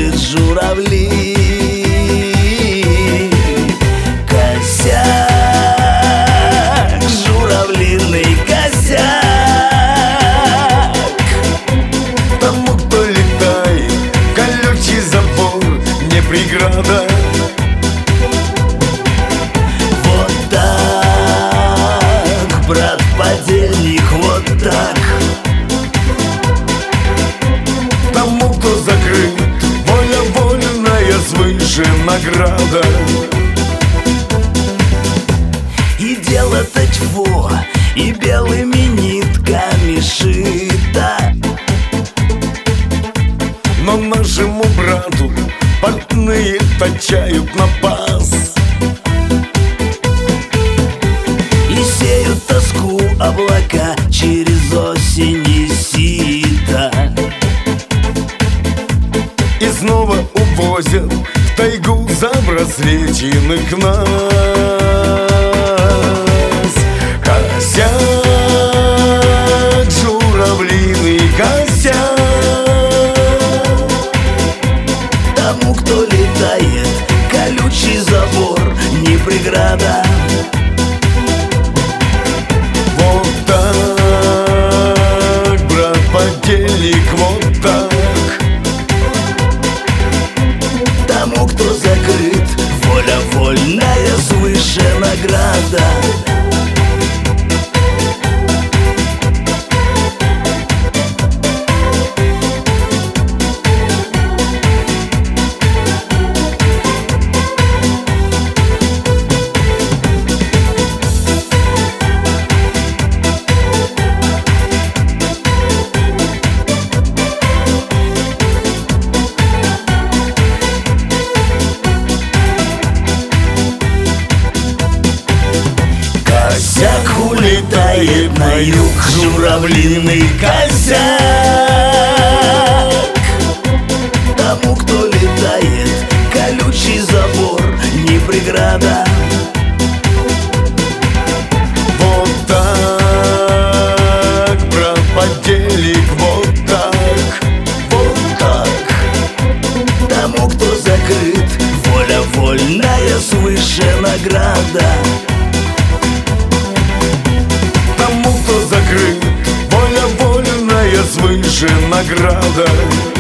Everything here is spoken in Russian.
летают журавли. Косяк, журавлиный косяк. Тому, кто летает, колючий забор не преграда. Вот так, брат подельник, вот так. Тому, кто закрыт, воля вольная свыше награда. И дело-то тьфу, и белыми нитками шито. Но нашему брату портные точают на пас. И сеют тоску облака через осень и сито. И снова увозят в тайгу забраслеченных нас. Косяк, журавлиный косяк. Тому, кто летает, колючий забор не преграда. Вот так, брат подельник, вот так. Тому, кто закрыт, воля вольная свыше награда. Косяк улетает на юг, журавлиный косяк. Тому, кто летает, колючий забор не преграда. Вот так, брат подельник, вот так. Вот так. Тому, кто закрыт, воля вольная свыше награда. Тому, кто закрыт, воля вольная свыше награда.